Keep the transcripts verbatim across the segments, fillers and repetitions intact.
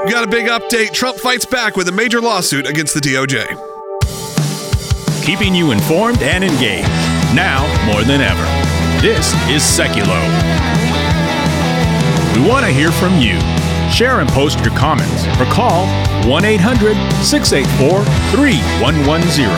We got a big update. Trump fights back with a major lawsuit against the D O J. Keeping you informed and engaged, now more than ever. This is Seculo. We want to hear from you. Share and post your comments or call one eight hundred six eight four three one one zero.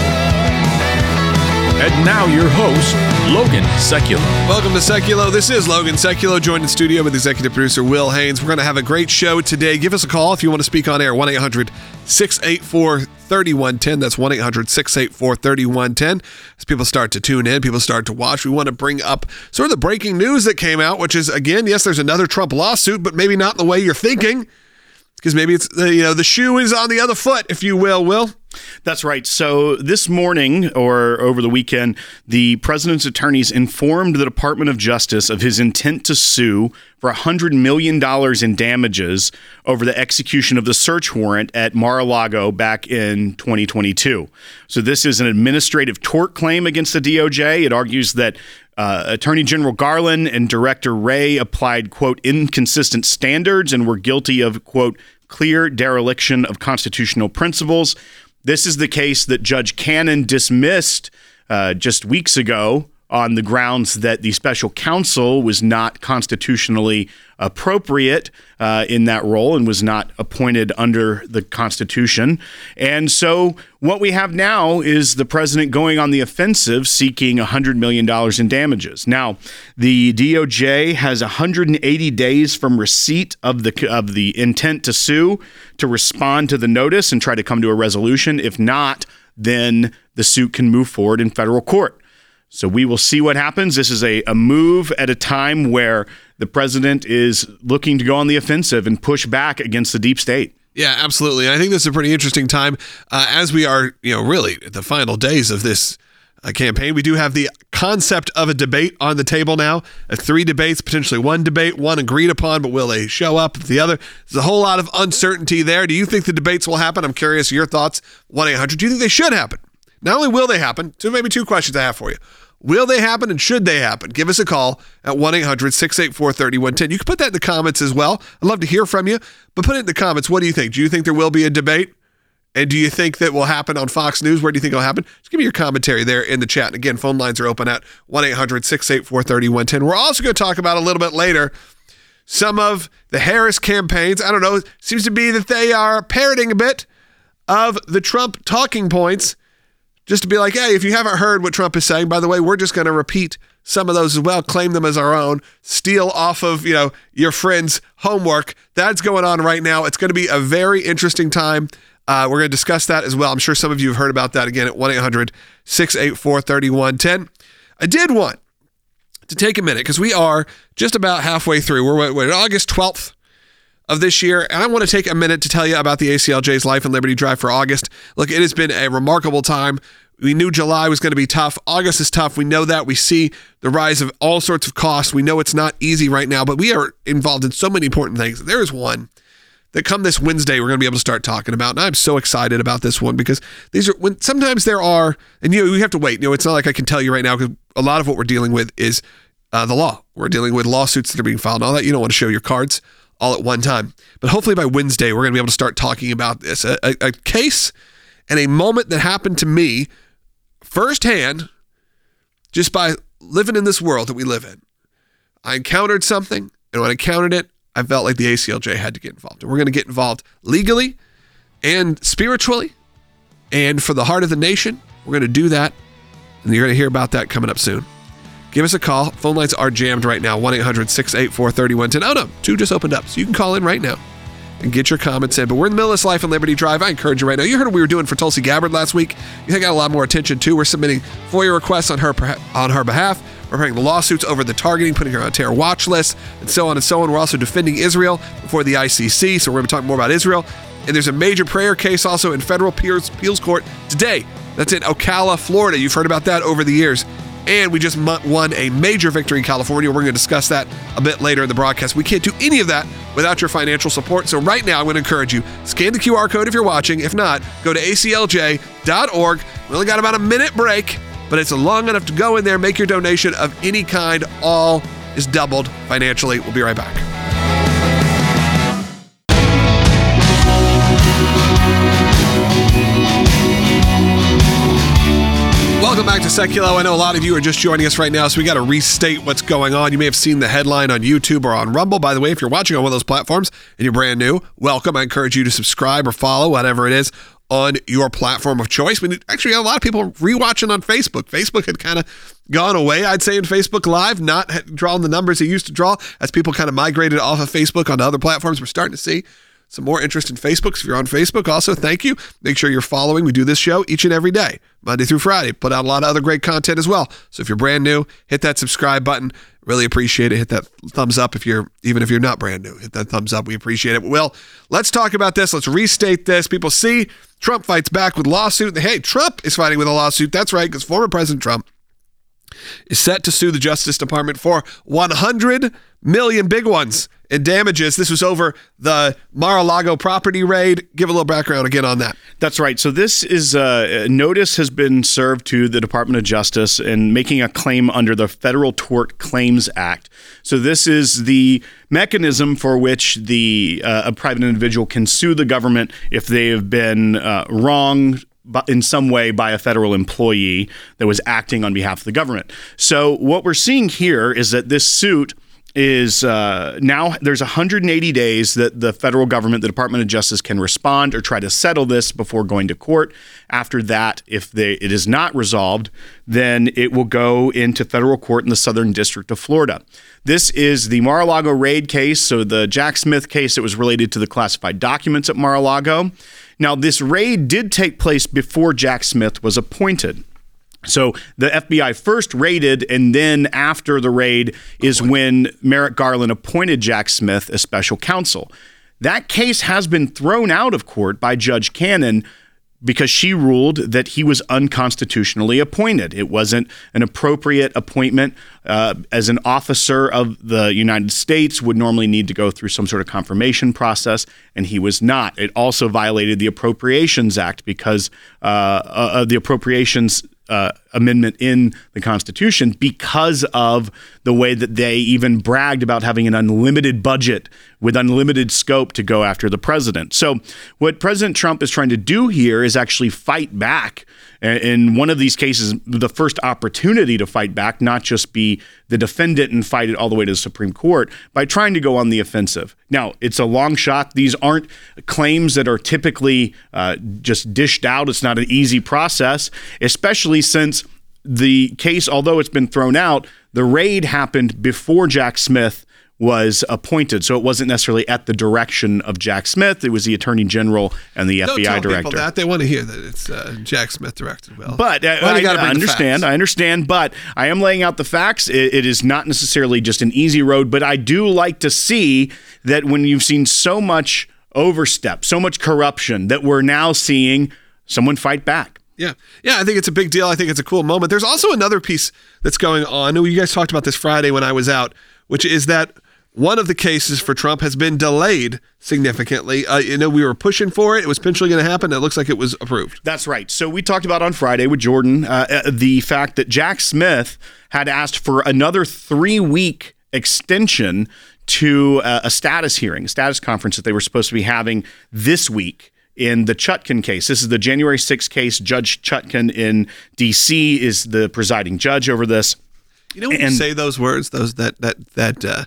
And now your host, Logan Seculo. Welcome to Seculo. This is Logan Seculo, joined in studio with executive producer Will Haynes. We're going to have a great show today. Give us a call if you want to speak on air, one eight hundred six eight four three one one zero. That's one eight hundred six eight four three one one zero. As people start to tune in, people start to watch, we want to bring up sort of the breaking news that came out, which is, again, yes, there's another Trump lawsuit, but maybe not in the way you're thinking, because maybe it's, uh, you know, the shoe is on the other foot, if you will, Will. That's right. So this morning, or over the weekend, the president's attorneys informed the Department of Justice of his intent to sue for one hundred million dollars in damages over the execution of the search warrant at Mar-a-Lago back in twenty twenty-two. So this is an administrative tort claim against the D O J. It argues that Uh, Attorney General Garland and Director Wray applied, quote, inconsistent standards and were guilty of, quote, clear dereliction of constitutional principles. This is the case that Judge Cannon dismissed uh, just weeks ago on the grounds that the special counsel was not constitutionally appropriate uh, in that role and was not appointed under the Constitution. And so what we have now is the president going on the offensive, seeking one hundred million dollars in damages. Now, the D O J has one hundred eighty days from receipt of the of the intent to sue to respond to the notice and try to come to a resolution. If not, then the suit can move forward in federal court. So we will see what happens. This is a, a move at a time where the president is looking to go on the offensive and push back against the deep state. Yeah, absolutely. I think this is a pretty interesting time uh, as we are, you know, really at the final days of this uh, campaign. We do have the concept of a debate on the table now. Uh, three debates, potentially one debate, one agreed upon, but will they show up? The other, there's a whole lot of uncertainty there. Do you think the debates will happen? I'm curious your thoughts. one eight hundred. Do you think they should happen? Not only will they happen, so maybe two questions I have for you. Will they happen and should they happen? Give us a call at one eight hundred six eight four three one one zero. You can put that in the comments as well. I'd love to hear from you, but put it in the comments. What do you think? Do you think there will be a debate? And do you think that will happen on Fox News? Where do you think it'll happen? Just give me your commentary there in the chat. And again, phone lines are open at one eight hundred six eight four three one one zero. We're also going to talk about a little bit later some of the Harris campaigns. I don't know. It seems to be that they are parroting a bit of the Trump talking points, just to be like, hey, if you haven't heard what Trump is saying, by the way, we're just going to repeat some of those as well, claim them as our own, steal off of, you know, your friend's homework. That's going on right now. It's going to be a very interesting time. Uh, we're going to discuss that as well. I'm sure some of you have heard about that again at one eight hundred six eight four three one one zero. I did want to take a minute because we are just about halfway through. We're, we're at August twelfth. Of this year, and I want to take a minute to tell you about the A C L J's Life and Liberty Drive for August. Look, it has been a remarkable time. We knew July was going to be tough. August is tough. We know that. We see the rise of all sorts of costs. We know it's not easy right now, but we are involved in so many important things. There is one that come this Wednesday we're going to be able to start talking about, and I'm so excited about this one because these are when sometimes there are, and you know, we have to wait. You know, it's not like I can tell you right now because a lot of what we're dealing with is uh, the law. We're dealing with lawsuits that are being filed and all that. You don't want to show your cards all at one time. But hopefully by Wednesday, we're going to be able to start talking about this. A, a, a case and a moment that happened to me firsthand just by living in this world that we live in. I encountered something, and when I encountered it, I felt like the A C L J had to get involved. And we're going to get involved legally and spiritually and for the heart of the nation. We're going to do that, and you're going to hear about that coming up soon. Give us a call. Phone lines are jammed right now. one eight hundred six eight four three one one zero. Oh, no. Two just opened up. So you can call in right now and get your comments in. But we're in the middle of this Life and Liberty Drive. I encourage you right now. You heard what we were doing for Tulsi Gabbard last week. You think I got a lot more attention, too. We're submitting FOIA requests on her on her behalf. We're bringing the lawsuits over the targeting, putting her on a terror watch list, and so on and so on. We're also defending Israel before the I C C, so we're going to talk more about Israel. And there's a major prayer case also in federal appeals court today. That's in Ocala, Florida. You've heard about that over the years. And we just won a major victory in California. We're going to discuss that a bit later in the broadcast. We can't do any of that without your financial support. So right now, I'm going to encourage you, scan the Q R code if you're watching. If not, go to A C L J dot org. We only got about a minute break, but it's long enough to go in there, make your donation of any kind. All is doubled financially. We'll be right back. Welcome back to Seculo. I know a lot of you are just joining us right now, so we got to restate what's going on. You may have seen the headline on YouTube or on Rumble. By the way, if you're watching on one of those platforms and you're brand new, welcome. I encourage you to subscribe or follow, whatever it is, on your platform of choice. We actually got a lot of people rewatching on Facebook. Facebook had kind of gone away, I'd say, in Facebook Live, not drawing the numbers it used to draw as people kind of migrated off of Facebook onto other platforms. We're starting to see some more interest in Facebook. So if you're on Facebook, also, thank you. Make sure you're following. We do this show each and every day, Monday through Friday. Put out a lot of other great content as well. So if you're brand new, hit that subscribe button. Really appreciate it. Hit that thumbs up if you're, even if you're not brand new. Hit that thumbs up. We appreciate it. But Will, let's talk about this. Let's restate this. People see Trump fights back with lawsuit. Hey, Trump is fighting with a lawsuit. That's right, because former President Trump is set to sue the Justice Department for one hundred million big ones in damages. This was over the Mar-a-Lago property raid. Give a little background again on that. That's right. So this is uh, notice has been served to the Department of Justice and making a claim under the Federal Tort Claims Act. So this is the mechanism for which the uh, a private individual can sue the government if they have been uh, wronged in some way by a federal employee that was acting on behalf of the government. So what we're seeing here is that this suit is uh, now there's one hundred eighty days that the federal government, the Department of Justice, can respond or try to settle this before going to court. After that, if they, it is not resolved, then it will go into federal court in the Southern District of Florida. This is the Mar-a-Lago raid case, so the Jack Smith case that was related to the classified documents at Mar-a-Lago. Now, this raid did take place before Jack Smith was appointed. So the F B I first raided, and then after the raid is when Merrick Garland appointed Jack Smith as special counsel. That case has been thrown out of court by Judge Cannon because she ruled that he was unconstitutionally appointed. It wasn't an appropriate appointment. Uh, as an officer of the United States would normally need to go through some sort of confirmation process, and he was not. It also violated the Appropriations Act because uh, uh, the Appropriations Uh, amendment in the Constitution because of the way that they even bragged about having an unlimited budget with unlimited scope to go after the president. So what President Trump is trying to do here is actually fight back. In one of these cases, the first opportunity to fight back, not just be the defendant and fight it all the way to the Supreme Court, by trying to go on the offensive. Now, it's a long shot. These aren't claims that are typically uh, just dished out. It's not an easy process, especially since the case, although it's been thrown out, the raid happened before Jack Smith was appointed. So it wasn't necessarily at the direction of Jack Smith. It was the Attorney General and the Don't F B I tell director. People that. They want to hear that it's uh, Jack Smith directed. Well, but uh, well, you I, bring I understand. I understand. But I am laying out the facts. It, it is not necessarily just an easy road. But I do like to see that when you've seen so much overstep, so much corruption, that we're now seeing someone fight back. Yeah. Yeah, I think it's a big deal. I think it's a cool moment. There's also another piece that's going on. You guys talked about this Friday when I was out, which is that one of the cases for Trump has been delayed significantly. Uh, you know, we were pushing for it. It was potentially going to happen. It looks like it was approved. That's right. So we talked about on Friday with Jordan uh, the fact that Jack Smith had asked for another three-week extension to uh, a status hearing, a status conference that they were supposed to be having this week in the Chutkan case. This is the January sixth case. Judge Chutkan in D C is the presiding judge over this. You know when and, you say those words, those that that that uh,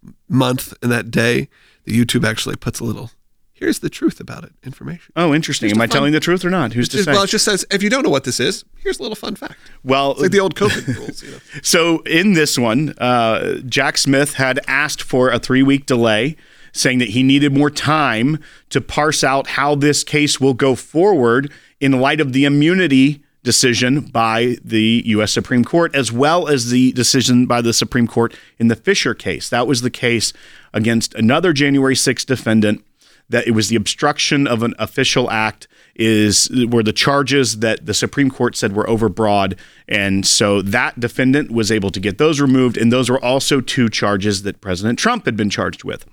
month and that day, the YouTube actually puts a little, here's the truth about it, information. Oh, interesting. Just Am I fun, telling the truth or not? Who's to just, say? Well, it just says, if you don't know what this is, here's a little fun fact. Well, it's like the old COVID rules. You know? So in this one, uh, Jack Smith had asked for a three-week delay, saying that he needed more time to parse out how this case will go forward in light of the immunity decision by the U S Supreme Court, as well as the decision by the Supreme Court in the Fisher case. That was the case against another January sixth defendant, that it was the obstruction of an official act is were the charges that the Supreme Court said were overbroad. And so that defendant was able to get those removed. And those were also two charges that President Trump had been charged with.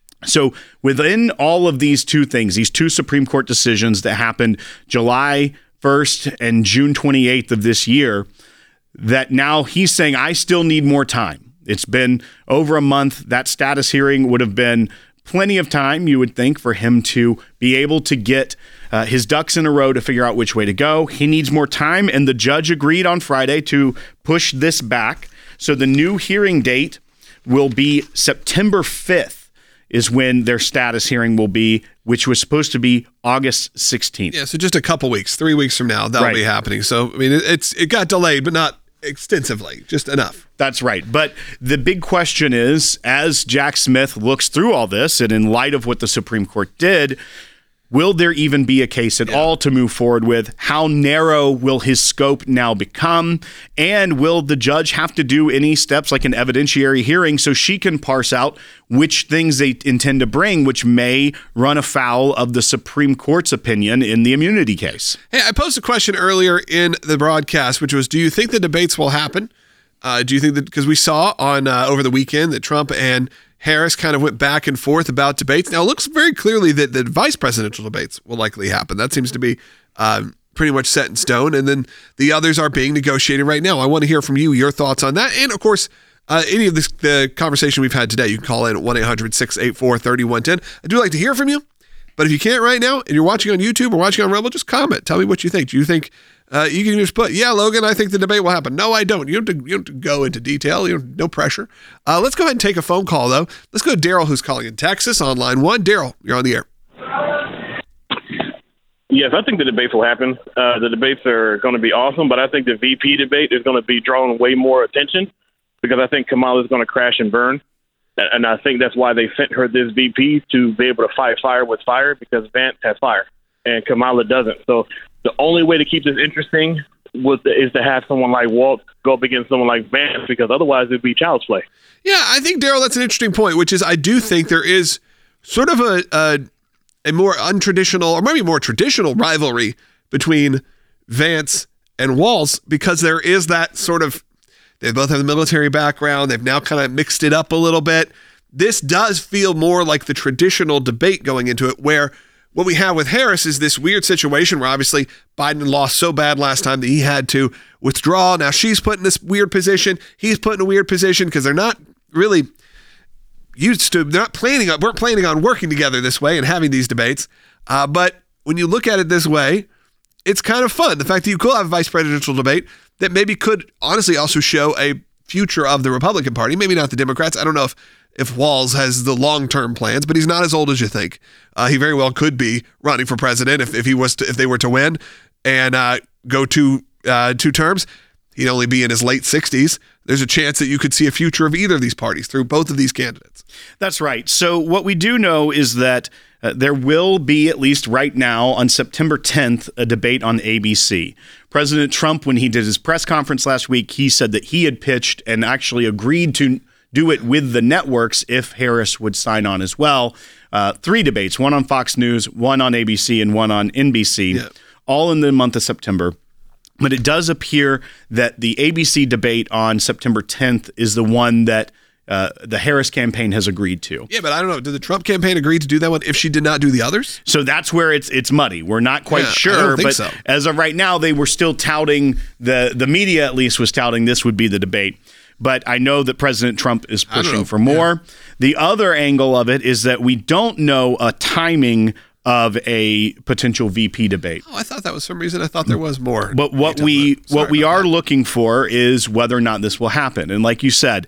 So within all of these two things, these two Supreme Court decisions that happened July first and June twenty-eighth of this year, that now he's saying, I still need more time. It's been over a month. That status hearing would have been plenty of time, you would think, for him to be able to get uh, his ducks in a row to figure out which way to go. He needs more time, and the judge agreed on Friday to push this back. So the new hearing date will be September fifth is when their status hearing will be, which was supposed to be August sixteenth. Yeah, so just a couple weeks, three weeks from now, that'll Right. be happening. So, I mean, it, it's it got delayed, but not extensively, just enough. That's right. But the big question is, as Jack Smith looks through all this, and in light of what the Supreme Court did, will there even be a case at Yeah. all to move forward with? How narrow will his scope now become? And will the judge have to do any steps like an evidentiary hearing so she can parse out which things they intend to bring, which may run afoul of the Supreme Court's opinion in the immunity case? Hey, I posed a question earlier in the broadcast, which was, do you think the debates will happen? Uh, do you think that, because we saw on uh, over the weekend that Trump and Harris kind of went back and forth about debates. Now, it looks very clearly that the vice presidential debates will likely happen. That seems to be um, pretty much set in stone. And then the others are being negotiated right now. I want to hear from you, your thoughts on that. And, of course, uh, any of this, the conversation we've had today, you can call in at one eight hundred six eight four three one one zero. I do like to hear from you. But if you can't right now and you're watching on YouTube or watching on Rebel, just comment. Tell me what you think. Do you think uh, you can just put, yeah, Logan, I think the debate will happen. No, I don't. You don't have to, you don't have to go into detail. You don't, no pressure. Uh, let's go ahead and take a phone call, though. Let's go to Daryl, who's calling in Texas on line one. Daryl, you're on the air. Yes, I think the debates will happen. Uh, the debates are going to be awesome, but I think the V P debate is going to be drawing way more attention because I think Kamala is going to crash and burn. And I think that's why they sent her this V P, to be able to fight fire with fire, because Vance has fire and Kamala doesn't. So the only way to keep this interesting was is to have someone like Walt go up against someone like Vance, because otherwise it'd be child's play. Yeah, I think, Daryl, that's an interesting point, which is I do think there is sort of a, a a more untraditional, or maybe more traditional rivalry between Vance and Walz, because there is that sort of, they both have the military background. They've now kind of mixed it up a little bit. This does feel more like the traditional debate going into it, where what we have with Harris is this weird situation where obviously Biden lost so bad last time that he had to withdraw. Now she's put in this weird position. He's put in a weird position because they're not really used to, they're not planning on, we're planning on working together this way and having these debates. Uh, but when you look at it this way, it's kind of fun. The fact that you could have a vice presidential debate that maybe could honestly also show a future of the Republican Party, maybe not the Democrats. I don't know if, if Walz has the long-term plans, but he's not as old as you think. Uh, he very well could be running for president if, if he was to, if they were to win and uh, go two uh, two terms. He'd only be in his late sixties. There's a chance that you could see a future of either of these parties through both of these candidates. That's right. So what we do know is that uh, there will be, at least right now, on September tenth, a debate on A B C. President Trump, when he did his press conference last week, he said that he had pitched and actually agreed to do it with the networks if Harris would sign on as well. Uh, three debates, one on Fox News, one on A B C, and one on N B C, yeah. all in the month of September. But it does appear that the A B C debate on September tenth is the one that uh, the Harris campaign has agreed to. Yeah, but I don't know. Did the Trump campaign agree to do that one if she did not do the others? So that's where it's it's muddy. We're not quite yeah, sure. I don't think but so. As of right now, they were still touting, the, the media at least was touting this would be the debate. But I know that President Trump is pushing for more. Yeah. The other angle of it is that we don't know a timing of a potential V P debate. Oh, I thought that was some reason. I thought there was more. But what we what we are that. looking for is whether or not this will happen. And like you said,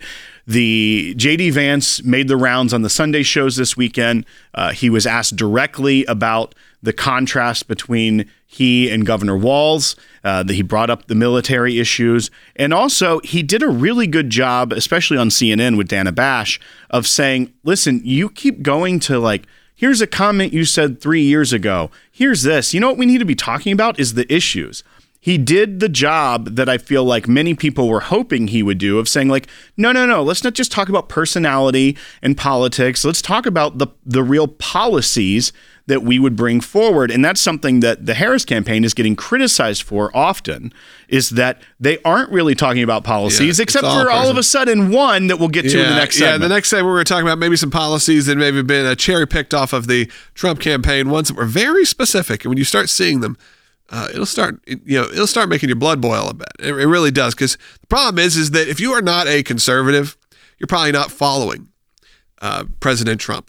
the J D Vance made the rounds on the Sunday shows this weekend. Uh, he was asked directly about the contrast between he and Governor Walz. Uh, that he brought up the military issues. And also, he did a really good job, especially on C N N with Dana Bash, of saying, listen, you keep going to like, here's a comment you said three years ago. Here's this. You know what we need to be talking about is the issues. He did the job that I feel like many people were hoping he would do of saying like, no, no, no, let's not just talk about personality and politics. Let's talk about the the real policies that we would bring forward. And that's something that the Harris campaign is getting criticized for often, is that they aren't really talking about policies, yeah, except all for all of a sudden one that we'll get to yeah, in the next segment. Yeah, the next segment we're going to talk about maybe some policies that maybe have been uh, cherry-picked off of the Trump campaign, ones that were very specific. And when you start seeing them, uh, it'll start, you know, it'll start making your blood boil a bit. It, it really does, because the problem is, is that if you are not a conservative, you're probably not following uh, President Trump.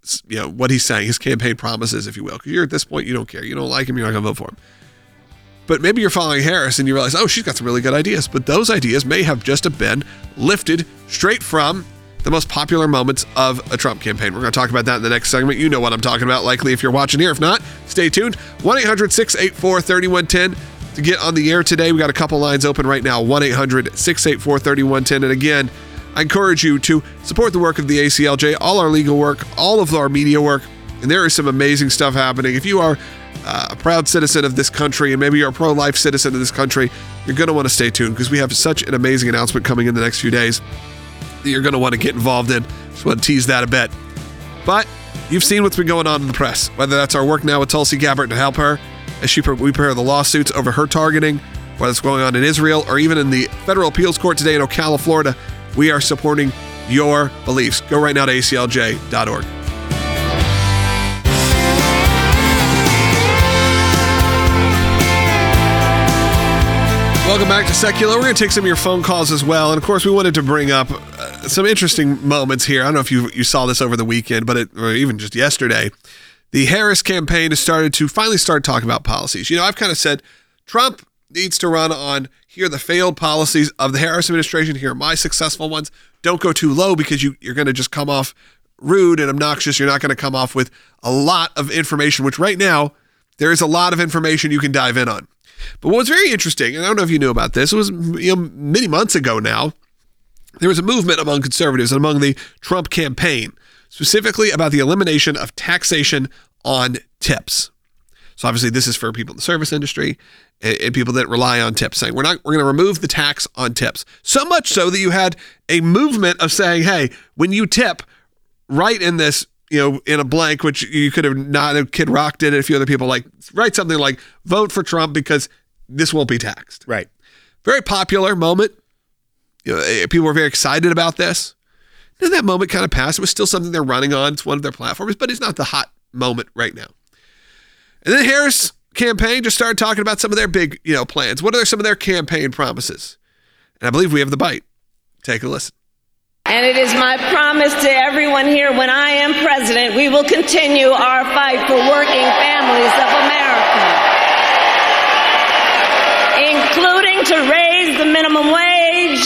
you know, what he's saying, his campaign promises, if you will. Because you're at this point, you don't care. You don't like him, you're not going to vote for him. But maybe you're following Harris and you realize, oh, she's got some really good ideas. But those ideas may have just been lifted straight from the most popular moments of a Trump campaign. We're going to talk about that in the next segment. You know what I'm talking about, likely, if you're watching here. If not, stay tuned. one eight hundred six eight four three one one zero to get on the air today. We got a couple lines open right now, one eight hundred six eight four three one one zero. And again, I encourage you to support the work of the A C L J, all our legal work, all of our media work. And there is some amazing stuff happening. If you are uh, a proud citizen of this country and maybe you're a pro-life citizen of this country, you're going to want to stay tuned because we have such an amazing announcement coming in the next few days that you're going to want to get involved in. Just want to tease that a bit. But you've seen what's been going on in the press, whether that's our work now with Tulsi Gabbard to help her as she we prepare the lawsuits over her targeting, whether it's going on in Israel or even in the federal appeals court today in Ocala, Florida. We are supporting your beliefs. Go right now to A C L J dot org. Welcome back to Secular. We're going to take some of your phone calls as well. And of course, we wanted to bring up uh, some interesting moments here. I don't know if you you saw this over the weekend, but it, or even just yesterday. The Harris campaign has started to finally start talking about policies. You know, I've kind of said Trump needs to run on, here are the failed policies of the Harris administration, here are my successful ones. Don't go too low because you, you're going to just come off rude and obnoxious. You're not going to come off with a lot of information, which right now, there is a lot of information you can dive in on. But what was very interesting, and I don't know if you knew about this, it was you know, many months ago now, there was a movement among conservatives and among the Trump campaign, specifically about the elimination of taxation on tips. So obviously this is for people in the service industry and, and people that rely on tips, saying we're not we're going to remove the tax on tips. So much so that you had a movement of saying, hey, when you tip, write in this, you know, in a blank, which you could have not, Kid Rock did it, a few other people, like write something like vote for Trump because this won't be taxed. Right. Very popular moment. You know, people were very excited about this. Then that moment kind of passed. It was still something they're running on. It's one of their platforms, but it's not the hot moment right now. And then Harris campaign just started talking about some of their big, you know, plans. What are some of their campaign promises? And I believe we have the bite. Take a listen. And it is my promise to everyone here, when I am president, we will continue our fight for working families of America, including to raise the minimum wage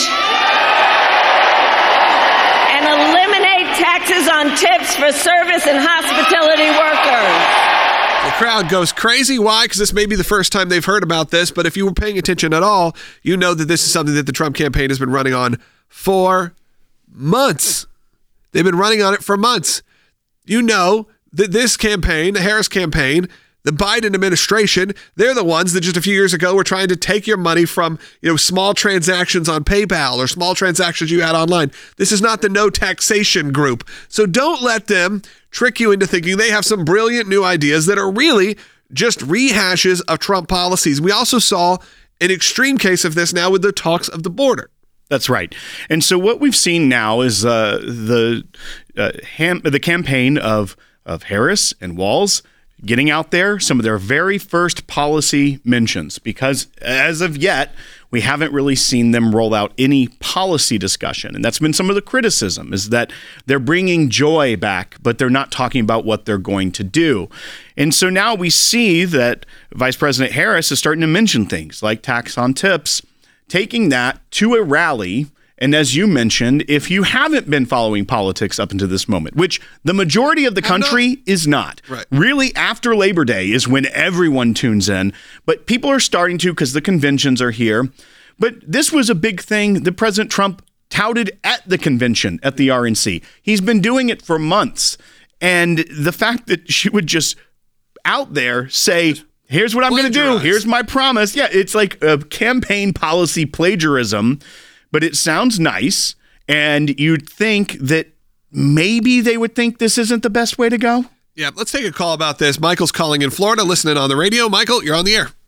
and eliminate taxes on tips for service and hospitality workers. The crowd goes crazy. Why? Because this may be the first time they've heard about this, but if you were paying attention at all, you know that this is something that the Trump campaign has been running on for months. They've been running on it for months. You know that this campaign, the Harris campaign, the Biden administration, they're the ones that just a few years ago were trying to take your money from, you know, small transactions on PayPal or small transactions you had online. This is not the no taxation group. So don't let them trick you into thinking they have some brilliant new ideas that are really just rehashes of Trump policies. We also saw an extreme case of this now with the talks of the border. That's right. And so what we've seen now is uh, the uh, ham- the campaign of of Harris and Walz getting out there some of their very first policy mentions, because as of yet, we haven't really seen them roll out any policy discussion. And that's been some of the criticism, is that they're bringing joy back, but they're not talking about what they're going to do. And so now we see that Vice President Harris is starting to mention things like tax on tips, taking that to a rally. And as you mentioned, if you haven't been following politics up until this moment, which the majority of the country not. is not, right. Really after Labor Day is when everyone tunes in, but people are starting to because the conventions are here. But this was a big thing that President Trump touted at the convention at the R N C. He's been doing it for months. And the fact that she would just out there say, here's what I'm going to do. Here's my promise. Yeah, it's like a campaign policy plagiarism, but it sounds nice. And you'd think that maybe they would think this isn't the best way to go. Yeah, let's take a call about this. Michael's calling in Florida, listening on the radio. Michael, you're on the air.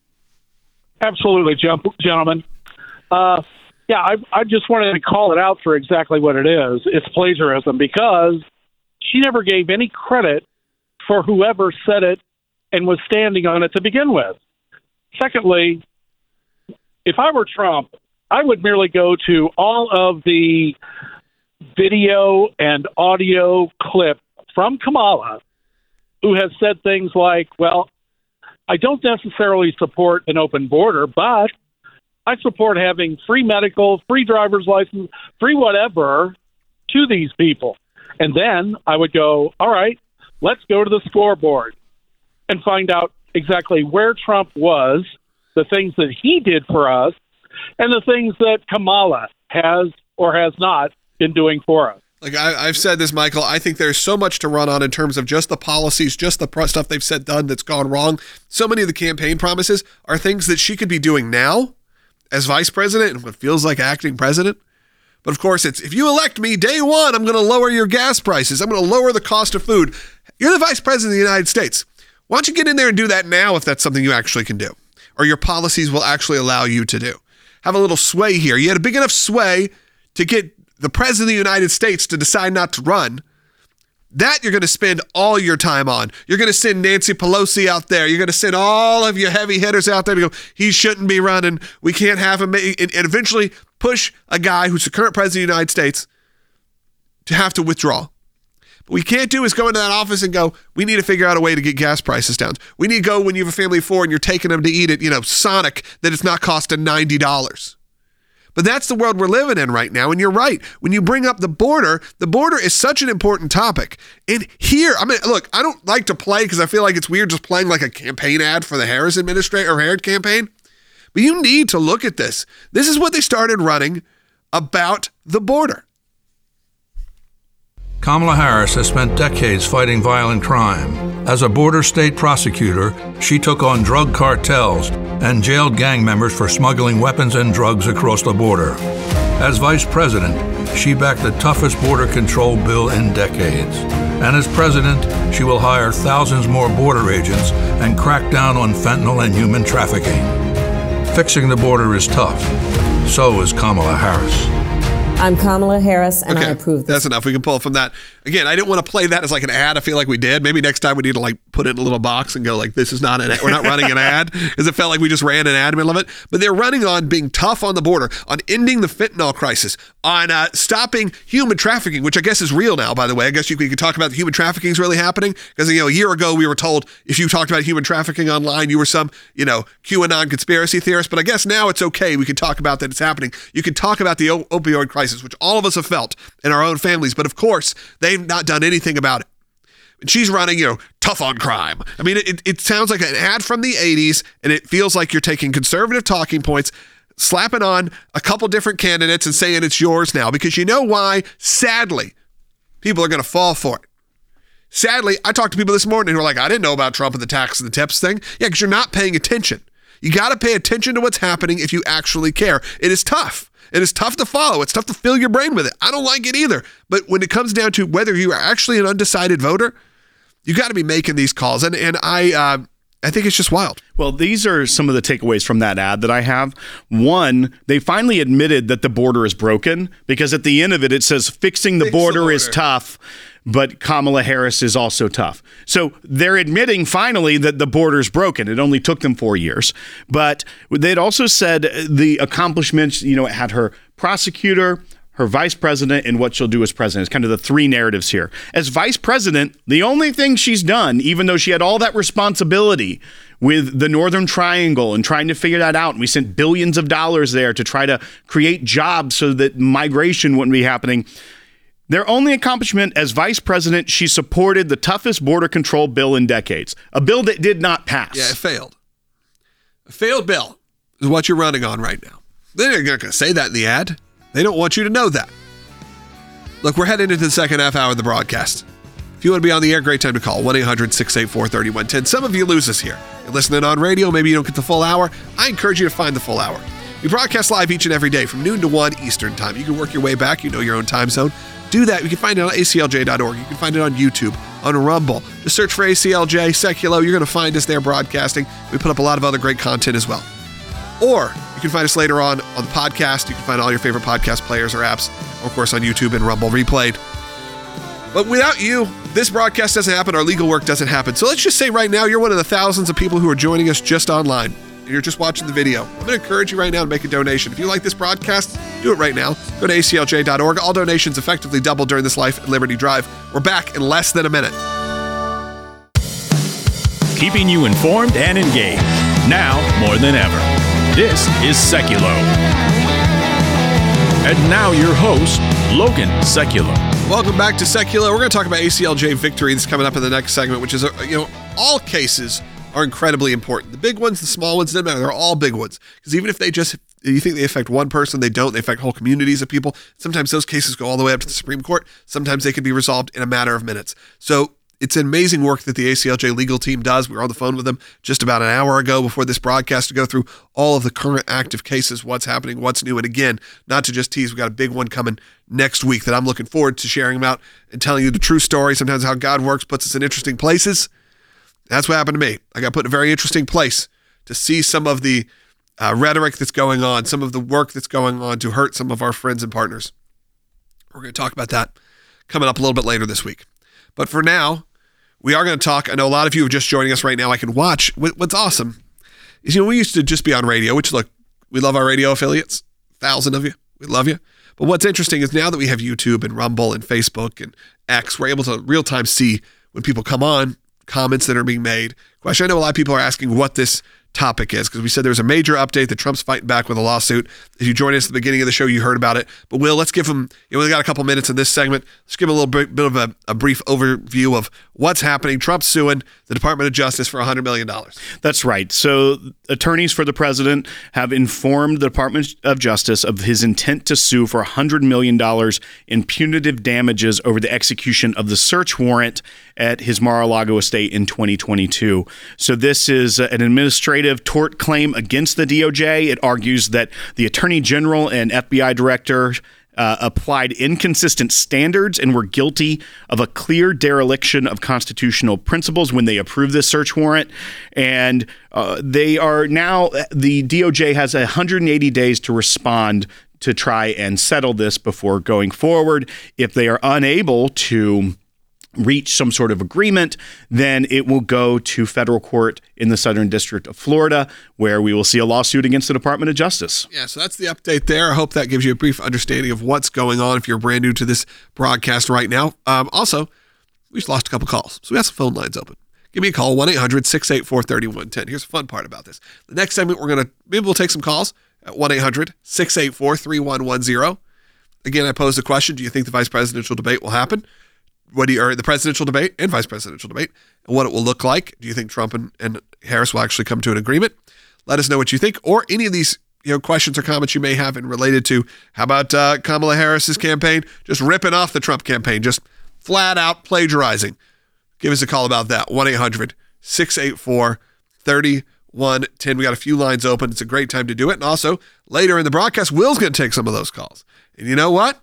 Absolutely, gentlemen. Uh, yeah, I, I just wanted to call it out for exactly what it is. It's plagiarism, because she never gave any credit for whoever said it and was standing on it to begin with. Secondly, if I were Trump, I would merely go to all of the video and audio clips from Kamala, who has said things like, well, I don't necessarily support an open border, but I support having free medical, free driver's license, free whatever to these people. And then I would go, all right, let's go to the scoreboard and find out exactly where Trump was, the things that he did for us, and the things that Kamala has or has not been doing for us. Like I, I've said this, Michael, I think there's so much to run on in terms of just the policies, just the pro- stuff they've said, done that's gone wrong. So many of the campaign promises are things that she could be doing now as vice president and what feels like acting president. But of course, it's if you elect me day one, I'm going to lower your gas prices. I'm going to lower the cost of food. You're the vice president of the United States. Why don't you get in there and do that now if that's something you actually can do or your policies will actually allow you to do? Have a little sway here. You had a big enough sway to get the president of the United States to decide not to run. That you're going to spend all your time on. You're going to send Nancy Pelosi out there. You're going to send all of your heavy hitters out there to go, he shouldn't be running. We can't have him. And, and eventually push a guy who's the current president of the United States to have to withdraw. What we can't do is go into that office and go, we need to figure out a way to get gas prices down. We need to go when you have a family of four and you're taking them to eat at, you know, Sonic, that it's not costing ninety dollars. But that's the world we're living in right now. And you're right. When you bring up the border, the border is such an important topic. And here, I mean, look, I don't like to play because I feel like it's weird just playing like a campaign ad for the Harris administration or Harris campaign. But you need to look at this. This is what they started running about the border. Kamala Harris has spent decades fighting violent crime. As a border state prosecutor, she took on drug cartels and jailed gang members for smuggling weapons and drugs across the border. As vice president, she backed the toughest border control bill in decades. And as president, she will hire thousands more border agents and crack down on fentanyl and human trafficking. Fixing the border is tough. So is Kamala Harris. I'm Kamala Harris, and okay, I approve this. That's enough. We can pull from that. Again, I didn't want to play that as like an ad. I feel like we did. Maybe next time we need to like put it in a little box and go like, this is not an ad. We're not running an ad, because it felt like we just ran an ad in the middle of it. But they're running on being tough on the border, on ending the fentanyl crisis, on uh, stopping human trafficking, which I guess is real now, by the way. I guess you could talk about the human trafficking is really happening, because, you know, a year ago we were told if you talked about human trafficking online, you were some, you know, QAnon conspiracy theorist. But I guess now it's okay. We can talk about that it's happening. You can talk about the o- opioid crisis, which all of us have felt in our own families. But of course, they've not done anything about it. And she's running, you know, tough on crime. I mean, it, it sounds like an ad from the eighties, and it feels like you're taking conservative talking points, slapping on a couple different candidates and saying it's yours now, because you know why? Sadly, people are going to fall for it. Sadly, I talked to people this morning who are like, I didn't know about Trump and the tax and the tips thing. Yeah, because you're not paying attention. You got to pay attention to what's happening if you actually care. It is tough. It is tough to follow. It's tough to fill your brain with it. I don't like it either. But when it comes down to whether you are actually an undecided voter, you got to be making these calls. And and I uh, I think it's just wild. Well, these are some of the takeaways from that ad that I have. One, they finally admitted that the border is broken, because at the end of it, it says fixing the, Fix border, the border is tough, but Kamala Harris is also tough. So they're admitting finally that the border is broken. It only took them four years. But they'd also said the accomplishments, you know, it had her prosecutor, her vice president, and what she'll do as president. It's kind of the three narratives here. As vice president, the only thing she's done, even though she had all that responsibility with the Northern Triangle and trying to figure that out, and we sent billions of dollars there to try to create jobs so that migration wouldn't be happening. Their only accomplishment as vice president, she supported the toughest border control bill in decades, a bill that did not pass. Yeah, it failed. A failed bill is what you're running on right now. They're not going to say that in the ad. They don't want you to know that. Look, we're heading into the second half hour of the broadcast. If you want to be on the air, great time to call, one eight hundred six eight four three one one zero. Some of you lose us here. You're listening on radio, maybe you don't get the full hour. I encourage you to find the full hour. We broadcast live each and every day from noon to one Eastern time. You can work your way back. You know your own time zone. Do that. You can find it on A C L J dot org. You can find it on YouTube, on Rumble. Just search for A C L J, Seculo. You're going to find us there broadcasting. We put up a lot of other great content as well. Or you can find us later on on the podcast. You can find all your favorite podcast players or apps, or of course on YouTube and Rumble replayed. But without you, this broadcast doesn't happen. Our legal work doesn't happen. So let's just say right now, you're one of the thousands of people who are joining us just online. and you're just watching the video, I'm going to encourage you right now to make a donation. If you like this broadcast, do it right now. Go to A C L J dot org. All donations effectively double during this Life and Liberty Drive. We're back in less than a minute. Keeping you informed and engaged, now more than ever. This is Seculo. And now your host, Logan Seculo. Welcome back to Secular. We're going to talk about A C L J victory that's coming up in the next segment, which is, you know, all cases are incredibly important. The big ones, the small ones, doesn't matter. They're all big ones. Because even if they just, you think they affect one person, they don't. They affect whole communities of people. Sometimes those cases go all the way up to the Supreme Court. Sometimes they can be resolved in a matter of minutes. So it's amazing work that the A C L J legal team does. We were on the phone with them just about an hour ago before this broadcast to go through all of the current active cases, what's happening, what's new. And again, not to just tease, we got a big one coming next week that I'm looking forward to sharing about and telling you the true story. Sometimes how God works puts us in interesting places. That's what happened to me. I got put in a very interesting place to see some of the uh, rhetoric that's going on, some of the work that's going on to hurt some of our friends and partners. We're going to talk about that coming up a little bit later this week. But for now, we are going to talk. I know a lot of you are just joining us right now. I can watch. What's awesome is, you know, we used to just be on radio, which, look, we love our radio affiliates. A thousand of you. We love you. But what's interesting is now that we have YouTube and Rumble and Facebook and X, we're able to real time see when people come on, comments that are being made. Question, I know a lot of people are asking what this topic is, because we said there's a major update that Trump's fighting back with a lawsuit. If you joined us at the beginning of the show, you heard about it. But Will, let's give him, you know, we got a couple minutes in this segment. Let's give him a little bit, bit of a, a brief overview of what's happening. Trump's suing the Department of Justice for one hundred million dollars. That's right. So attorneys for the president have informed the Department of Justice of his intent to sue for one hundred million dollars in punitive damages over the execution of the search warrant at his Mar-a-Lago estate in twenty twenty-two. So this is an administrative tort claim against the D O J. It argues that the Attorney General and F B I Director uh, applied inconsistent standards and were guilty of a clear dereliction of constitutional principles when they approved this search warrant. And uh, they are now, the D O J has one hundred eighty days to respond to try and settle this before going forward. If they are unable to reach some sort of agreement, then it will go to federal court in the Southern District of Florida, where we will see a lawsuit against the Department of Justice. Yeah, so that's the update there. I hope that gives you a brief understanding of what's going on if you're brand new to this broadcast right now. Um, also, we just lost a couple calls, so we have some phone lines open. Give me a call, one eight hundred six eight four three one one zero. Here's the fun part about this. The next segment, we're going to, maybe we'll take some calls at one eight hundred six eight four three one one zero. Again, I posed a question. Do you think the vice presidential debate will happen? What do you, or the presidential debate and vice presidential debate, and what it will look like? Do you think Trump and, and Harris will actually come to an agreement? Let us know what you think, or any of these, you know, questions or comments you may have in related to, how about uh, Kamala Harris's campaign just ripping off the Trump campaign, just flat out plagiarizing? Give us a call about that, one eight hundred six eight four three one one zero. We got a few lines open. It's a great time to do it. And also, later in the broadcast, Will's going to take some of those calls. And you know what?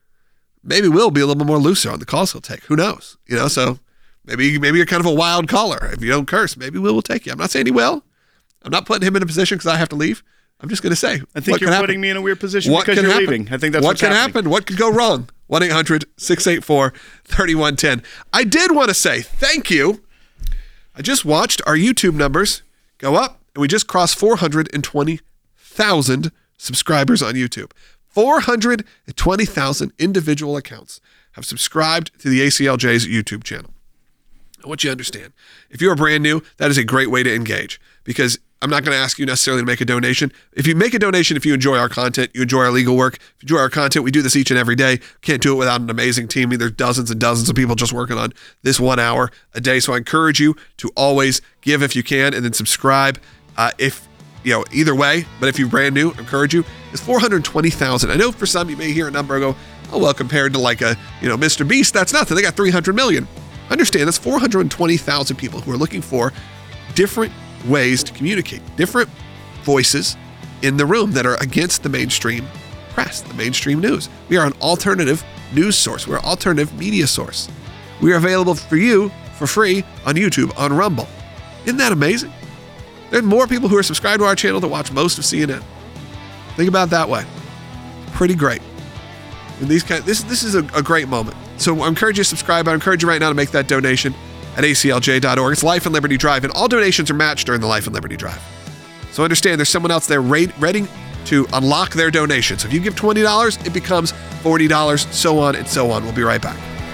Maybe Will be a little bit more looser on the calls he'll take. Who knows? You know, so maybe maybe you're kind of a wild caller. If you don't curse, maybe Will will take you. I'm not saying he will. I'm not putting him in a position because I have to leave. I'm just going to say. I think you're putting me in a weird position what because you're happen? leaving. I think that's what what's can happening. happen. What could go wrong? one eight hundred six eight four three one one zero. I did want to say thank you. I just watched our YouTube numbers go up, and we just crossed four hundred twenty thousand subscribers on YouTube. four hundred twenty thousand individual accounts have subscribed to the A C L J's YouTube channel. I want you to understand, if you're brand new, that is a great way to engage, because I'm not going to ask you necessarily to make a donation. If you make a donation, if you enjoy our content, you enjoy our legal work, if you enjoy our content, we do this each and every day. Can't do it without an amazing team. I mean, there's dozens and dozens of people just working on this one hour a day. So I encourage you to always give if you can, and then subscribe uh, if You know, either way, but if you're brand new, I encourage you. It's four hundred twenty thousand. I know for some you may hear a number and go, oh, well, compared to like a, you know, Mister Beast, that's nothing. They got three hundred million. Understand, that's four hundred twenty thousand people who are looking for different ways to communicate, different voices in the room that are against the mainstream press, the mainstream news. We are an alternative news source. We're an alternative media source. We are available for you for free on YouTube, on Rumble. Isn't that amazing? There are more people who are subscribed to our channel that watch most of C N N. Think about it that way. Pretty great. And these kind, this this is a, a great moment. So I encourage you to subscribe. I encourage you right now to make that donation at A C L J dot org. It's Life and Liberty Drive, and all donations are matched during the Life and Liberty Drive. So understand there's someone else there ready to unlock their donation. So if you give twenty dollars, it becomes forty dollars, so on and so on. We'll be right back.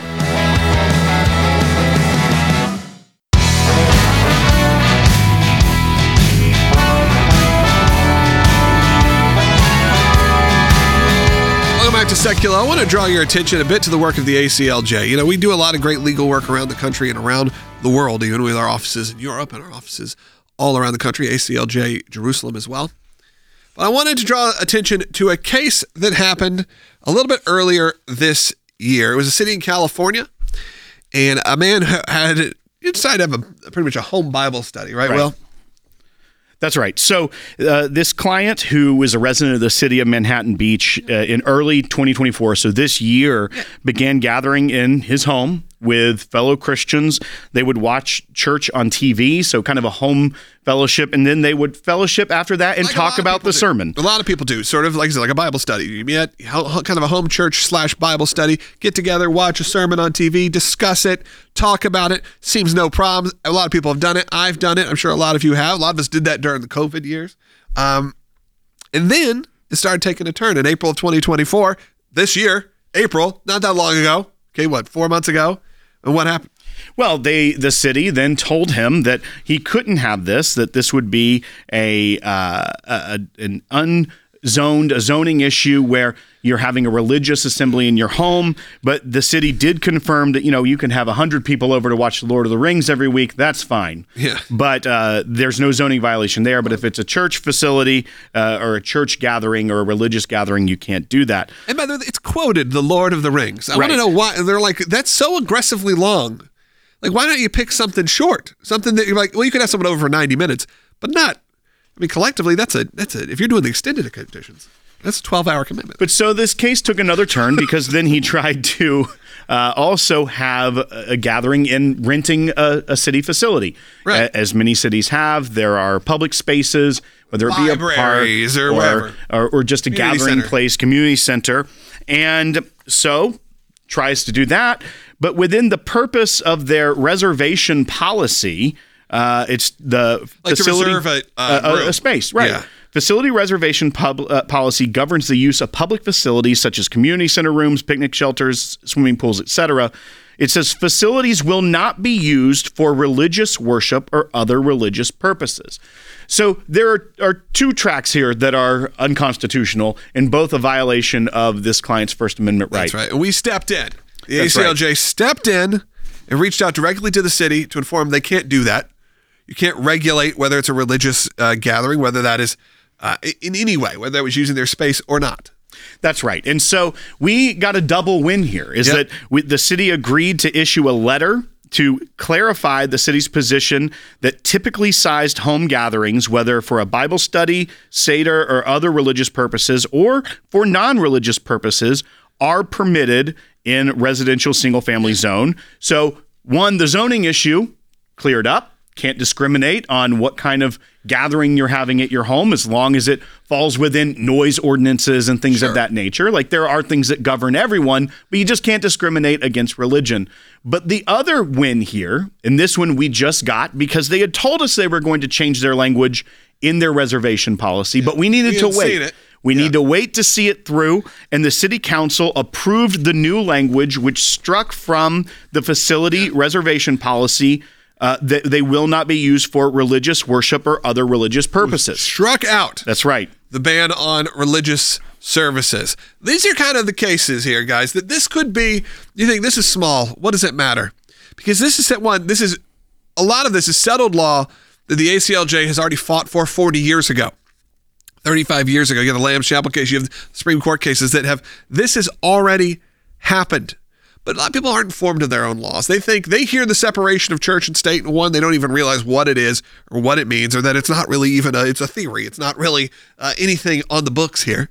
To Secular, I want to draw your attention a bit to the work of the A C L J. You know, we do a lot of great legal work around the country and around the world, even with our offices in Europe and our offices all around the country, A C L J Jerusalem as well. But I wanted to draw attention to a case that happened a little bit earlier this year. It was a city in California, and a man had decided to have a pretty much a home Bible study, right, right. Will? That's right. So uh, this client who is a resident of the city of Manhattan Beach uh, in early twenty twenty-four, so this year, began gathering in his home with fellow Christians. They would watch church on T V, so kind of a home fellowship, and then they would fellowship after that and like talk about the do. sermon. A lot of people do, sort of like like a Bible study. You get kind of a home church slash Bible study, get together, watch a sermon on T V, discuss it, talk about it. Seems no problem. A lot of people have done it. I've done it. I'm sure a lot of you have. A lot of us did that during the COVID years. Um, and then it started taking a turn in April of twenty twenty-four. This year, April, not that long ago. Okay, what, four months ago? And what happened? Well, they the city then told him that he couldn't have this, that this would be a, uh, a an unzoned, a zoning issue where you're having a religious assembly in your home. But the city did confirm that, you know, you can have one hundred people over to watch The Lord of the Rings every week. That's fine. Yeah. But uh, there's no zoning violation there. But if it's a church facility uh, or a church gathering or a religious gathering, you can't do that. And by the way, it's quoted The Lord of the Rings. I Right. want to know why. They're like, that's so aggressively long. Like, why don't you pick something short? Something that you're like, well, you could have someone over for ninety minutes, but not, I mean, collectively, that's a, that's a, if you're doing the extended editions, that's a twelve hour commitment. But so this case took another turn because then he tried to uh, also have a, a gathering in renting a, a city facility. Right. A, as many cities have, there are public spaces, whether it be a park Libraries or whatever. or, or just a Community gathering center. place, community center. And so tries to do that. But within the purpose of their reservation policy, uh, it's the Like to facility, reserve a, uh, a, room. a space, right? Yeah. Facility reservation pub, uh, policy governs the use of public facilities such as community center rooms, picnic shelters, swimming pools, et cetera. It says facilities will not be used for religious worship or other religious purposes. So there are, are two tracks here that are unconstitutional and both a violation of this client's First Amendment right. That's right. And we stepped in. The That's A C L J right. stepped in and reached out directly to the city to inform them they can't do that. You can't regulate whether it's a religious uh, gathering, whether that is uh, in any way, whether that was using their space or not. That's right. And so we got a double win here is Yep. that we, the city agreed to issue a letter to clarify the city's position that typically sized home gatherings, whether for a Bible study, Seder, or other religious purposes, or for non-religious purposes, are permitted in residential single-family zone. So one, the zoning issue cleared up. Can't discriminate on what kind of gathering you're having at your home as long as it falls within noise ordinances and things Sure. of that nature. Like there are things that govern everyone, but you just can't discriminate against religion. But the other win here, and this one we just got because they had told us they were going to change their language in their reservation policy, but we needed We to hadn't seen wait. it. We Yeah. need to wait to see it through, and the city council approved the new language, which struck from the facility reservation policy uh, that they will not be used for religious worship or other religious purposes. Struck out That's right. the ban on religious services. These are kind of the cases here, guys, that this could be, you think this is small. What does it matter? Because this is one, this is, a lot of this is settled law that the A C L J has already fought for forty years ago. thirty-five years ago, you have the Lamb's Chapel case, you have the Supreme Court cases that have, this has already happened. But a lot of people aren't informed of their own laws. They think, they hear the separation of church and state, and one, they don't even realize what it is or what it means, or that it's not really even a, it's a theory. It's not really uh, anything on the books here.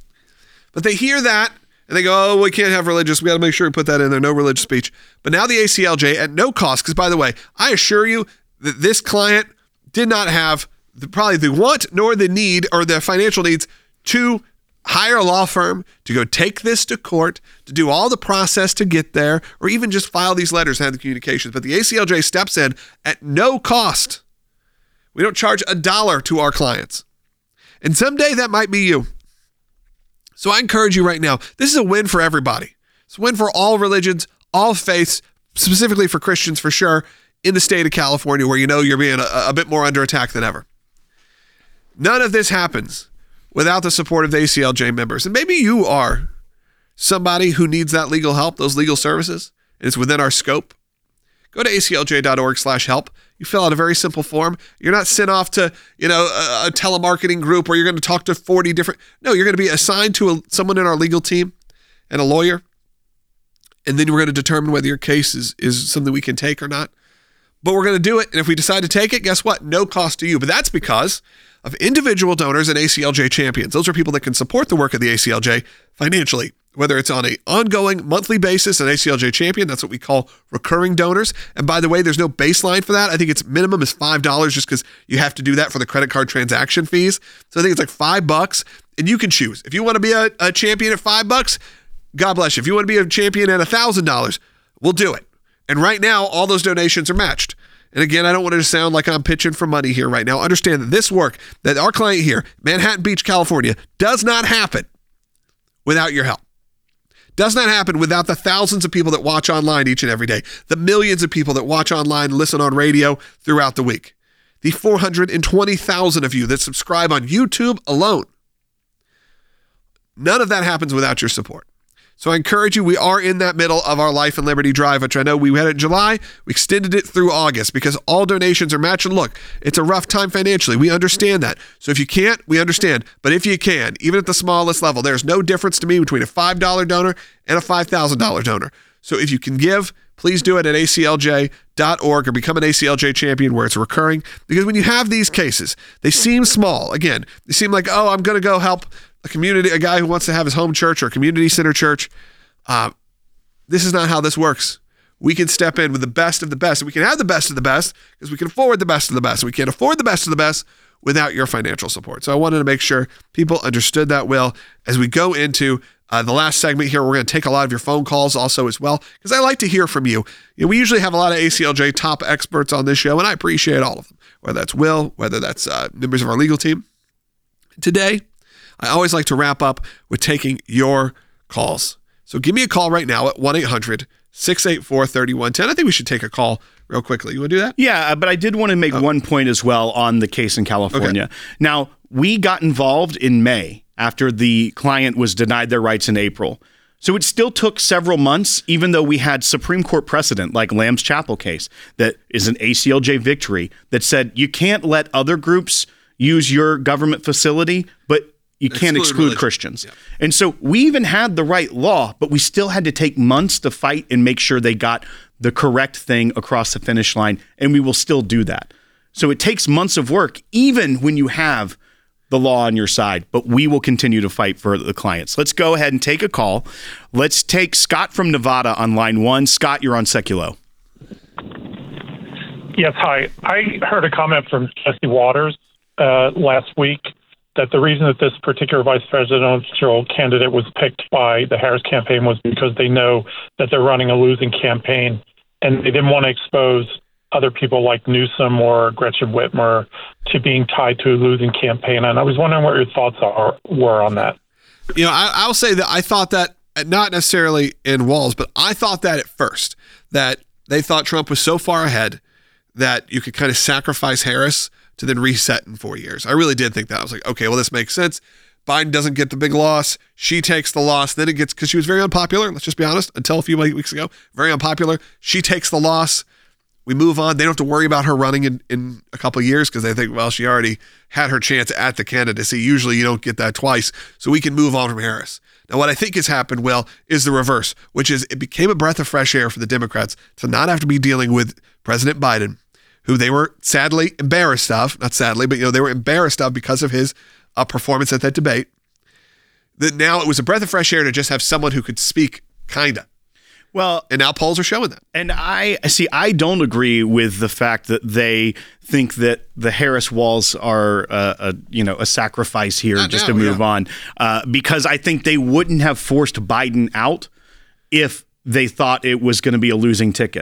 But they hear that, and they go, oh, we can't have religious, we got to make sure we put that in there, no religious speech. But now the A C L J, at no cost, because by the way, I assure you that this client did not have the, probably the want nor the need or the financial needs to hire a law firm to go take this to court, to do all the process to get there, or even just file these letters and have the communications. But the A C L J steps in at no cost We don't charge a dollar to our clients. And someday that might be you. So I encourage you right now, this is a win for everybody. It's a win for all religions, all faiths, specifically for Christians for sure, in the state of California where you know you're being a, a bit more under attack than ever. None of this happens without the support of the A C L J members. And maybe you are somebody who needs that legal help, those legal services, and it's within our scope. Go to A C L J dot org slash help. You fill out a very simple form. You're not sent off to, you know, a, a telemarketing group where you're going to talk to forty different. No, you're going to be assigned to a, someone in our legal team and a lawyer. And then we're going to determine whether your case is, is something we can take or not. But we're going to do it. And if we decide to take it, guess what? No cost to you. But that's because of individual donors and A C L J champions. Those are people that can support the work of the A C L J financially, whether it's on an ongoing monthly basis, an A C L J champion. That's what we call recurring donors. And by the way, there's no baseline for that. I think its minimum is five dollars just because you have to do that for the credit card transaction fees. So I think it's like five bucks and you can choose. If you want to be a, a champion at five bucks, God bless you. If you want to be a champion at one thousand dollars, we'll do it. And right now, all those donations are matched. And again, I don't want it to sound like I'm pitching for money here right now. Understand that this work that our client here, Manhattan Beach, California, does not happen without your help. Does not happen without the thousands of people that watch online each and every day, the millions of people that watch online and listen on radio throughout the week, the four hundred twenty thousand of you that subscribe on YouTube alone. None of that happens without your support. So I encourage you, we are in that middle of our Life and Liberty Drive, which I know we had it in July. We extended it through August because all donations are matched. And look, it's a rough time financially. We understand that. So if you can't, we understand. But if you can, even at the smallest level, there's no difference to me between a five dollar donor and a five thousand dollars donor. So if you can give, please do it at A C L J dot org or become an A C L J champion where it's recurring. Because when you have these cases, they seem small. Again, they seem like, oh, I'm going to go help a community, a guy who wants to have his home church or a community center church. Uh, this is not how this works. We can step in with the best of the best. And we can have the best of the best because we can afford the best of the best. We can't afford the best of the best without your financial support. So I wanted to make sure people understood that well. As we go into uh, the last segment here, we're going to take a lot of your phone calls also as well, because I like to hear from you. You know, we usually have a lot of A C L J top experts on this show, and I appreciate all of them, whether that's Will, whether that's uh, members of our legal team. Today, I always like to wrap up with taking your calls. So give me a call right now at one eight hundred six eight four three one one zero. I think we should take a call real quickly. You want to do that? Yeah, but I did want to make oh. one point as well on the case in California. Okay. Now, we got involved in May after the client was denied their rights in April. So it still took several months, even though we had Supreme Court precedent like Lamb's Chapel case that is an A C L J victory that said you can't let other groups use your government facility, but you can't exclude, exclude Christians. Yeah. And so we even had the right law, but we still had to take months to fight and make sure they got the correct thing across the finish line, and we will still do that. So it takes months of work, even when you have the law on your side, but we will continue to fight for the clients. Let's go ahead and take a call. Let's take Scott from Nevada on line one. Scott, you're on Seculo. Yes, hi. I heard a comment from Jesse Waters uh, last week that the reason that this particular vice presidential candidate was picked by the Harris campaign was because they know that they're running a losing campaign, and they didn't want to expose other people like Newsom or Gretchen Whitmer to being tied to a losing campaign. And I was wondering what your thoughts are were on that. You know, I, I'll say that I thought that, not necessarily in Walls, but I thought that at first, that they thought Trump was so far ahead that you could kind of sacrifice Harris to then reset in four years. I really did think that. I was like, okay, well, this makes sense. Biden doesn't get the big loss. She takes the loss. Then it gets, because she was very unpopular, let's just be honest, until a few weeks ago, very unpopular. She takes the loss. We move on. They don't have to worry about her running in, in a couple of years because they think, well, she already had her chance at the candidacy. Usually you don't get that twice. So we can move on from Harris. Now, what I think has happened, Will, is the reverse, which is it became a breath of fresh air for the Democrats to not have to be dealing with President Biden, who they were sadly embarrassed of, not sadly, but you know they were embarrassed of because of his uh, performance at that debate. That now it was a breath of fresh air to just have someone who could speak, kinda. Well, and now polls are showing that. And I see, I don't agree with the fact that they think that the Harris Walls are, uh, a, you know, a sacrifice here not just now, to move yeah. on, uh, because I think they wouldn't have forced Biden out if they thought it was going to be a losing ticket.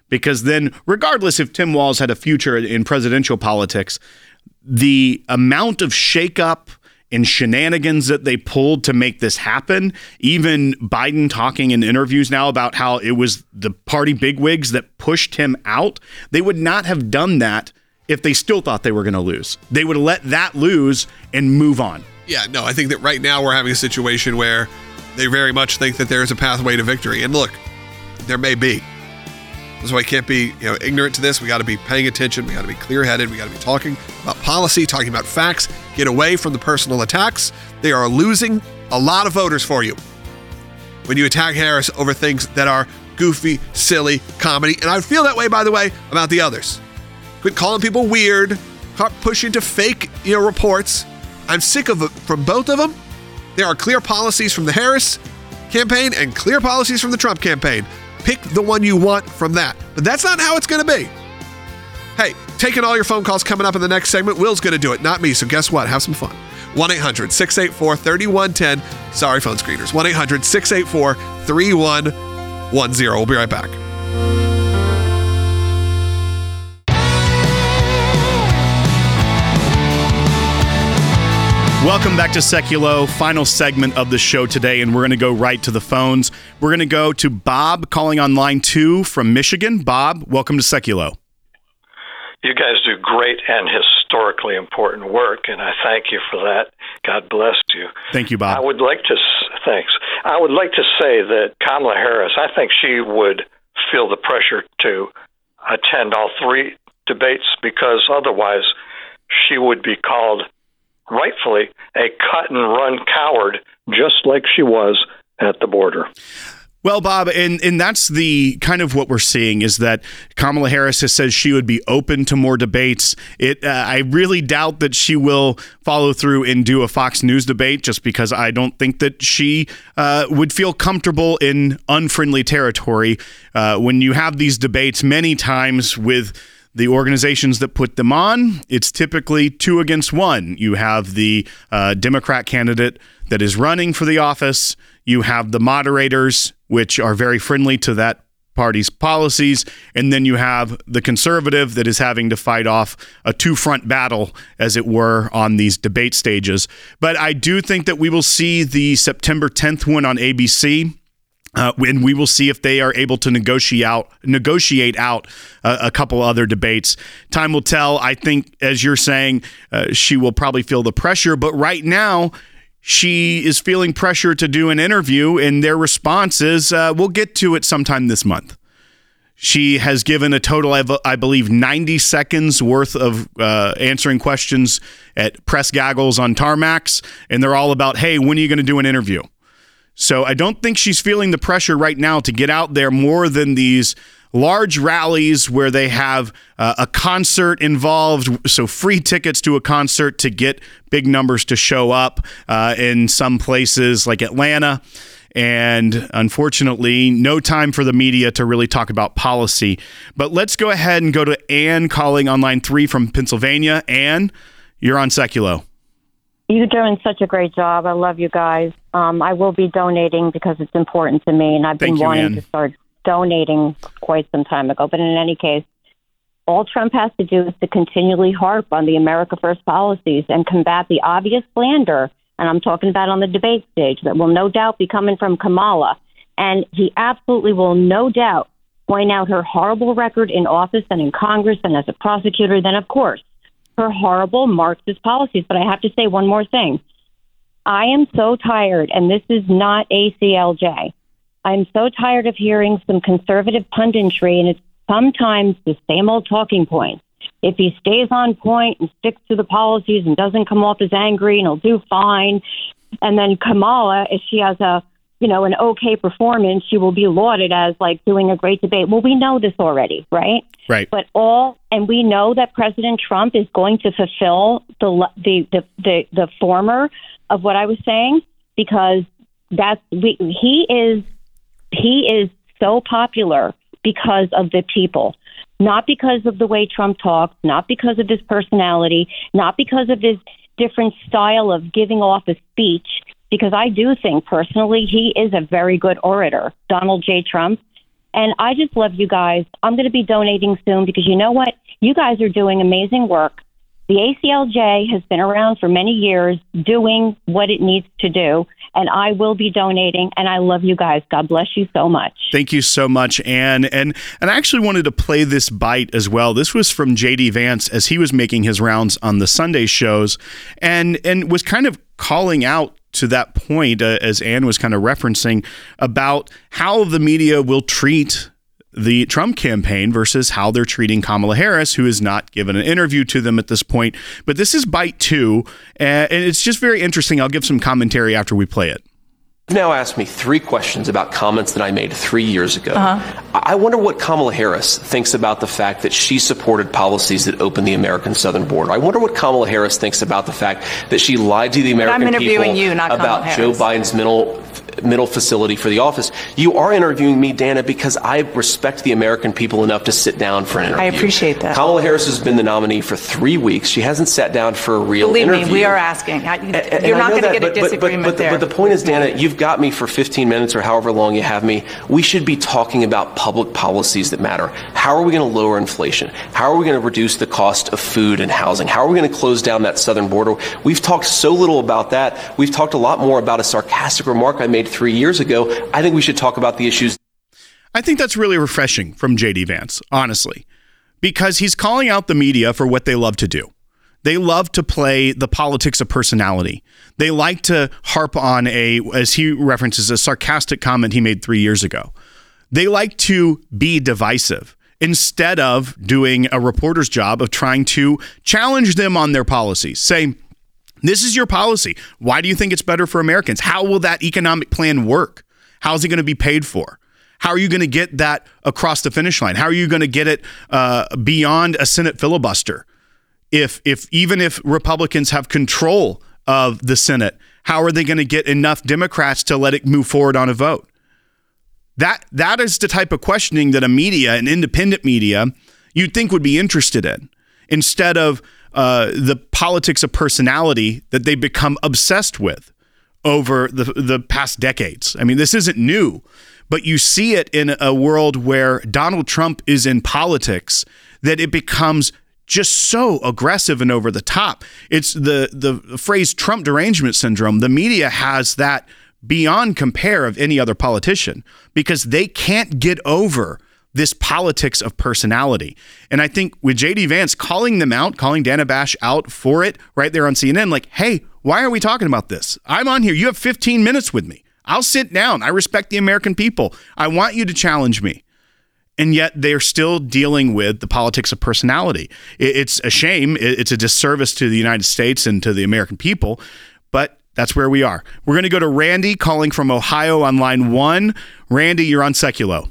because then regardless if Tim Walz had a future in presidential politics, the amount of shakeup and shenanigans that they pulled to make this happen, even Biden talking in interviews now about how it was the party bigwigs that pushed him out, they would not have done that if they still thought they were going to lose. They would have let that lose and move on. Yeah, no, I think that right now we're having a situation where they very much think that there's a pathway to victory. And look, there may be. That's why we can't be, you know, ignorant to this. We got to be paying attention. We got to be clear-headed. We got to be talking about policy, talking about facts. Get away from the personal attacks. They are losing a lot of voters for you when you attack Harris over things that are goofy, silly, comedy. And I feel that way, by the way, about the others. Quit calling people weird. Stop pushing to fake, you know, reports. I'm sick of it from both of them. There are clear policies from the Harris campaign and clear policies from the Trump campaign. Pick the one you want from that. But that's not how it's going to be. Hey, taking all your phone calls coming up in the next segment. Will's going to do it, not me. So guess what? Have some fun. one eight hundred six eight four three one one zero. Sorry, phone screeners. one eight hundred six eight four three one one zero. We'll be right back. Welcome back to Seculo, final segment of the show today, and we're going to go right to the phones. We're going to go to Bob calling on line two from Michigan. Bob, welcome to Seculo. You guys do great and historically important work, and I thank you for that. God bless you. Thank you, Bob. I would like to, thanks. I would like to say that Kamala Harris, I think she would feel the pressure to attend all three debates because otherwise she would be called rightfully a cut-and-run coward, just like she was at the border. Well, Bob, and, and that's the kind of what we're seeing is that Kamala Harris has said she would be open to more debates. It, uh, I really doubt that she will follow through and do a Fox News debate just because I don't think that she uh, would feel comfortable in unfriendly territory. Uh, when you have these debates many times with the organizations that put them on, it's typically two against one. You have the uh, Democrat candidate that is running for the office. You have the moderators, which are very friendly to that party's policies. And then you have the conservative that is having to fight off a two-front battle, as it were, on these debate stages. But I do think that we will see the September tenth one on A B C. Uh, and we will see if they are able to negotiate out, negotiate out uh, a couple other debates. Time will tell. I think, as you're saying, uh, she will probably feel the pressure. But right now, she is feeling pressure to do an interview, and their response is, uh, we'll get to it sometime this month. She has given a total of, I believe, ninety seconds worth of uh, answering questions at press gaggles on tarmacs, and they're all about, hey, when are you going to do an interview? So I don't think she's feeling the pressure right now to get out there more than these large rallies where they have uh, a concert involved, so free tickets to a concert to get big numbers to show up uh, in some places like Atlanta. And unfortunately, no time for the media to really talk about policy. But let's go ahead and go to Ann calling on line three from Pennsylvania. Ann, you're on Seculo. You're doing such a great job. I love you guys. Um, I will be donating because it's important to me, and I've been Thank you, wanting Ann. to start donating quite some time ago. But in any case, all Trump has to do is to continually harp on the America First policies and combat the obvious slander, and I'm talking about on the debate stage, that will no doubt be coming from Kamala. And he absolutely will no doubt point out her horrible record in office and in Congress and as a prosecutor. Then, of course, her horrible Marxist policies. But I have to say one more thing. I am so tired, and this is not A C L J. I'm so tired of hearing some conservative punditry, and it's sometimes the same old talking points. If he stays on point and sticks to the policies and doesn't come off as angry, and he'll do fine. And then Kamala, if she has a, you know, an okay performance, she will be lauded as like doing a great debate. Well, we know this already, right? Right. But all, and we know that President Trump is going to fulfill the the the the, the former of what I was saying, because that's we, he is he is so popular because of the people, not because of the way Trump talks, not because of his personality, not because of his different style of giving off a speech. Because I do think personally he is a very good orator, Donald J. Trump. And I just love you guys. I'm going to be donating soon because you know what? You guys are doing amazing work. The A C L J has been around for many years doing what it needs to do, and I will be donating, and I love you guys. God bless you so much. Thank you so much, Ann. And and I actually wanted to play this bite as well. This was from J D Vance as he was making his rounds on the Sunday shows and, and was kind of calling out to that point, uh, as Ann was kind of referencing, about how the media will treat the Trump campaign versus how they're treating Kamala Harris, who has not given an interview to them at this point. But this is bite two, and it's just very interesting. I'll give some commentary after we play it. You've now asked me three questions about comments that I made three years ago. Uh-huh. I wonder what Kamala Harris thinks about the fact that she supported policies that open the American southern border. I wonder what Kamala Harris thinks about the fact that she lied to the American I'm interviewing people you, not about Kamala Joe Harris. Biden's middle middle facility for the office. You are interviewing me, Dana, because I respect the American people enough to sit down for an interview. I appreciate that. Kamala Harris has been the nominee for three weeks. She hasn't sat down for a real Believe interview. me, we are asking. I, And- and you're I not know going to that, get a but- but- disagreement but, but, there. But the point is, Dana, you've got me for fifteen minutes or however long you have me. We should be talking about public policies that matter. How are we going to lower inflation? How are we going to reduce the cost of food and housing? How are we going to close down that southern border? We've talked so little about that. We've talked a lot more about a sarcastic remark I made three years ago. I think we should talk about the issues. I think that's really refreshing from J D Vance, honestly, because he's calling out the media for what they love to do. They love to play the politics of personality. They like to harp on a, as he references, a sarcastic comment he made three years ago. They like to be divisive instead of doing a reporter's job of trying to challenge them on their policies. Say, this is your policy. Why do you think it's better for Americans? How will that economic plan work? How is it going to be paid for? How are you going to get that across the finish line? How are you going to get it uh, beyond a Senate filibuster? If if even if Republicans have control of the Senate, how are they going to get enough Democrats to let it move forward on a vote? That that is the type of questioning that a media, an independent media, you'd think would be interested in, instead of uh, the politics of personality that they become obsessed with over the the past decades. I mean, this isn't new, but you see it in a world where Donald Trump is in politics that it becomes just so aggressive and over the top. It's the the phrase Trump derangement syndrome. The media has that beyond compare of any other politician because they can't get over this politics of personality. And I think with J D Vance calling them out, calling Dana Bash out for it right there on C N N, like, hey, why are we talking about this? I'm on here. You have fifteen minutes with me. I'll sit down. I respect the American people. I want you to challenge me. And yet they're still dealing with the politics of personality. It's a shame. It's a disservice to the United States and to the American people, but that's where we are. We're going to go to Randy calling from Ohio on line one. Randy, you're on Seculo.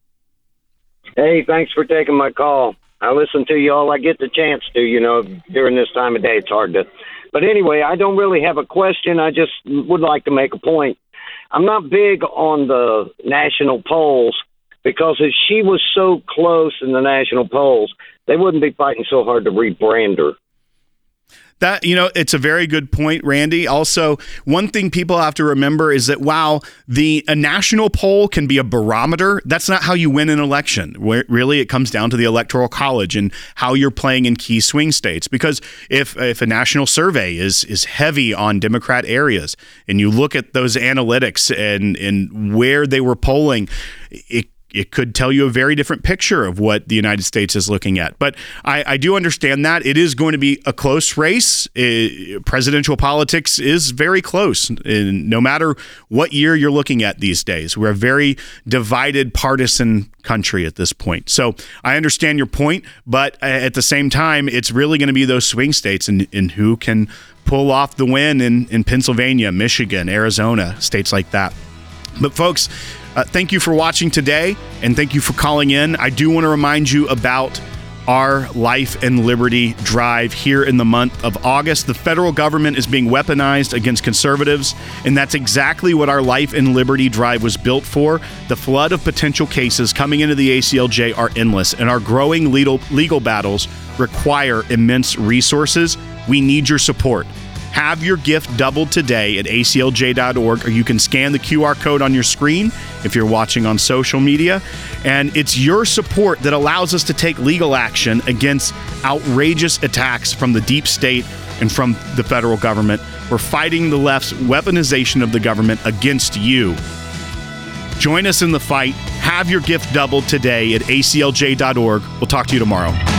Hey, thanks for taking my call. I listen to you all I get the chance to, you know, during this time of day. It's hard to. But anyway, I don't really have a question. I just would like to make a point. I'm not big on the national polls because if she was so close in the national polls, they wouldn't be fighting so hard to rebrand her. That, you know, it's a very good point, Randy. Also, one thing people have to remember is that while the a national poll can be a barometer, that's not how you win an election. Where really it comes down to the Electoral College and how you're playing in key swing states. Because if if a national survey is is heavy on Democrat areas and you look at those analytics and and where they were polling, it It could tell you a very different picture of what the United States is looking at. But I, I do understand that. It is going to be a close race. It, presidential politics is very close, and no matter what year you're looking at these days. We're a very divided partisan country at this point. So I understand your point, but at the same time, it's really going to be those swing states and, and who can pull off the win in, in Pennsylvania, Michigan, Arizona, states like that. But folks, Uh, thank you for watching today, and thank you for calling in. I do want to remind you about our Life and Liberty Drive here in the month of August. The federal government is being weaponized against conservatives, and that's exactly what our Life and Liberty Drive was built for. The flood of potential cases coming into the A C L J are endless, and our growing legal, legal battles require immense resources. We need your support. Have your gift doubled today at A C L J dot org, or you can scan the Q R code on your screen if you're watching on social media. And it's your support that allows us to take legal action against outrageous attacks from the deep state and from the federal government. We're fighting the left's weaponization of the government against you. Join us in the fight. Have your gift doubled today at A C L J dot org. We'll talk to you tomorrow.